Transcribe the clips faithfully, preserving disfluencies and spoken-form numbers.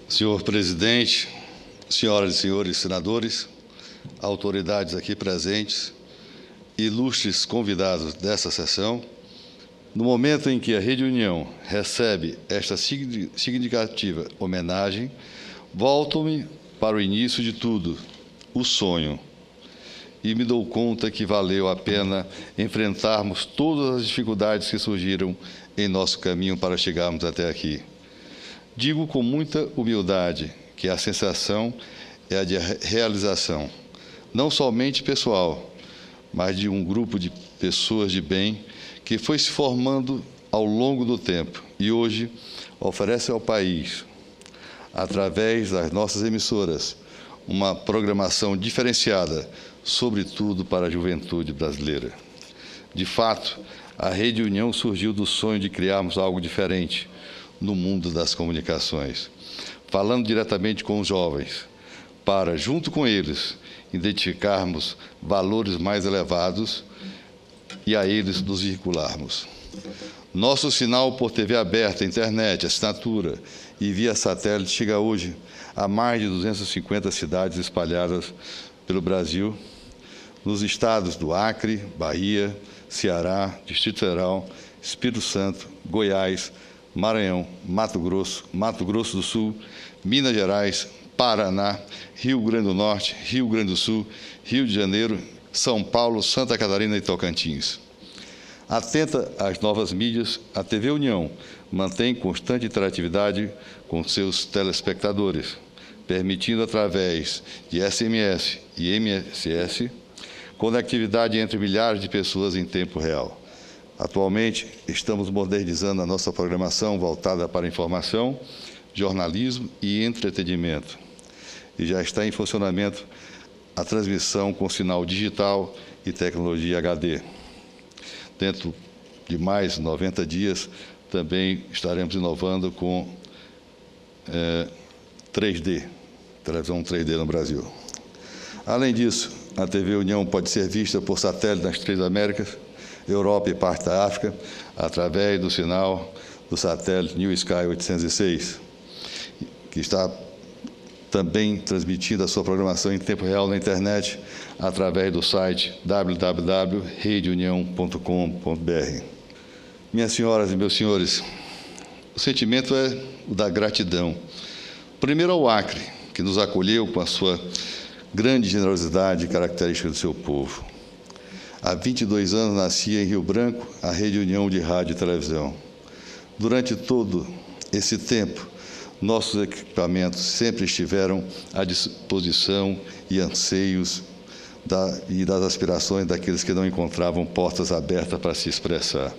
Senhor presidente, senhoras e senhores senadores, autoridades aqui presentes, ilustres convidados dessa sessão, no momento em que a Rede União recebe esta significativa homenagem, volto-me para o início de tudo, o sonho, e me dou conta que valeu a pena enfrentarmos todas as dificuldades que surgiram em nosso caminho para chegarmos até aqui. Digo com muita humildade que a sensação é a de realização, não somente pessoal, mas de um grupo de pessoas de bem que foi se formando ao longo do tempo e hoje oferece ao país, através das nossas emissoras, uma programação diferenciada, sobretudo para a juventude brasileira. De fato, a Rede União surgiu do sonho de criarmos algo diferente no mundo das comunicações, falando diretamente com os jovens, para, junto com eles, identificarmos valores mais elevados e a eles nos vincularmos. Nosso sinal por T V aberta, internet, assinatura e via satélite chega hoje a mais de duzentas e cinquenta cidades espalhadas pelo Brasil, nos estados do Acre, Bahia, Ceará, Distrito Federal, Espírito Santo, Goiás, Maranhão, Mato Grosso, Mato Grosso do Sul, Minas Gerais, Paraná, Rio Grande do Norte, Rio Grande do Sul, Rio de Janeiro, São Paulo, Santa Catarina e Tocantins. Atenta às novas mídias, a T V União mantém constante interatividade com seus telespectadores, permitindo, através de S M S e M S S, conectividade entre milhares de pessoas em tempo real. Atualmente, estamos modernizando a nossa programação voltada para informação, jornalismo e entretenimento. E já está em funcionamento a transmissão com sinal digital e tecnologia H D. Dentro de mais noventa dias, também estaremos inovando com é, três D, televisão três D no Brasil. Além disso, a T V União pode ser vista por satélite nas três Américas, Europa e parte da África, através do sinal do satélite New Sky oitocentos e seis, que está também transmitindo a sua programação em tempo real na internet, através do site w w w ponto rede união ponto com ponto b r. Minhas senhoras e meus senhores, o sentimento é o da gratidão. Primeiro ao Acre, que nos acolheu com a sua grande generosidade característica do seu povo. Há vinte e dois anos nascia em Rio Branco a Rede União de Rádio e Televisão. Durante todo esse tempo, nossos equipamentos sempre estiveram à disposição e anseios da, e das aspirações daqueles que não encontravam portas abertas para se expressar.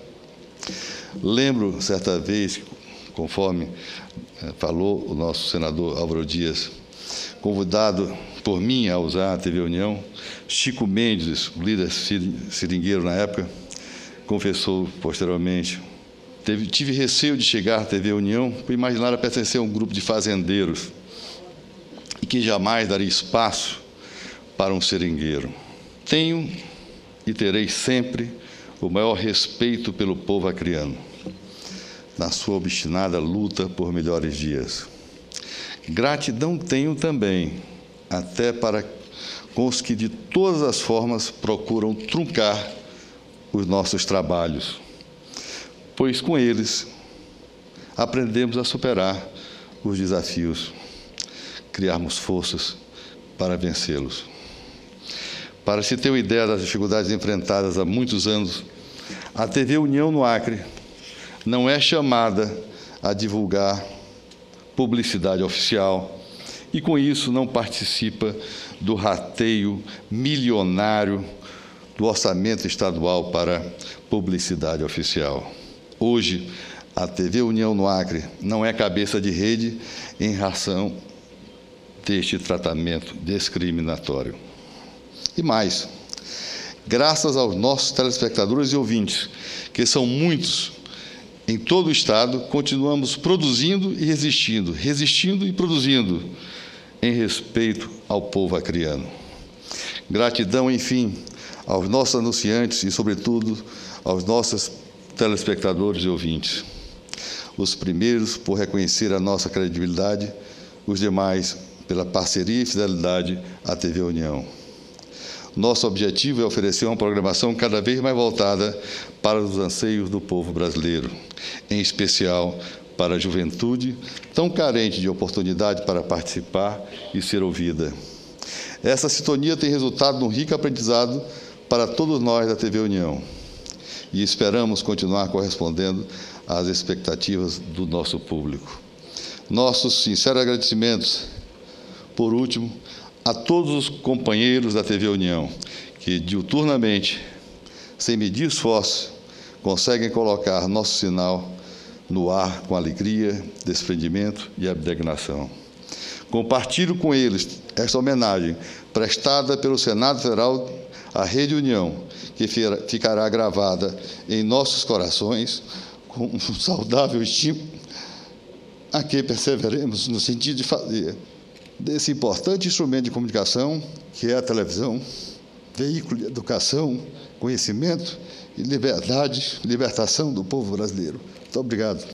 Lembro, certa vez, conforme falou o nosso senador Álvaro Dias, convidado por mim a usar a T V União, Chico Mendes, o líder seringueiro na época, confessou posteriormente: teve, tive receio de chegar à T V União por imaginar a pertencer a um grupo de fazendeiros e que jamais daria espaço para um seringueiro. Tenho e terei sempre o maior respeito pelo povo acreano, na sua obstinada luta por melhores dias. Gratidão tenho também, até para com os que de todas as formas procuram truncar os nossos trabalhos, pois com eles aprendemos a superar os desafios, criarmos forças para vencê-los. Para se ter uma ideia das dificuldades enfrentadas há muitos anos, a T V União no Acre não é chamada a divulgar publicidade oficial e, com isso, não participa do rateio milionário do orçamento estadual para publicidade oficial. Hoje, a T V União no Acre não é cabeça de rede em razão deste tratamento discriminatório. E mais, graças aos nossos telespectadores e ouvintes, que são muitos em todo o Estado, continuamos produzindo e resistindo, resistindo e produzindo, em respeito ao povo acreano. Gratidão, enfim, aos nossos anunciantes e, sobretudo, aos nossos telespectadores e ouvintes. Os primeiros por reconhecer a nossa credibilidade, os demais pela parceria e fidelidade à T V União. Nosso objetivo é oferecer uma programação cada vez mais voltada para os anseios do povo brasileiro, em especial para a juventude, tão carente de oportunidade para participar e ser ouvida. Essa sintonia tem resultado num rico aprendizado para todos nós da T V União e esperamos continuar correspondendo às expectativas do nosso público. Nossos sinceros agradecimentos, por último, a todos os companheiros da T V União, que diuturnamente, sem medir esforço, conseguem colocar nosso sinal no ar com alegria, desprendimento e abnegação. Compartilho com eles esta homenagem prestada pelo Senado Federal à Rede União, que ficará gravada em nossos corações com um saudável estímulo a que perseveremos no sentido de fazer desse importante instrumento de comunicação, que é a televisão, veículo de educação, conhecimento e liberdade, libertação do povo brasileiro. Muito obrigado.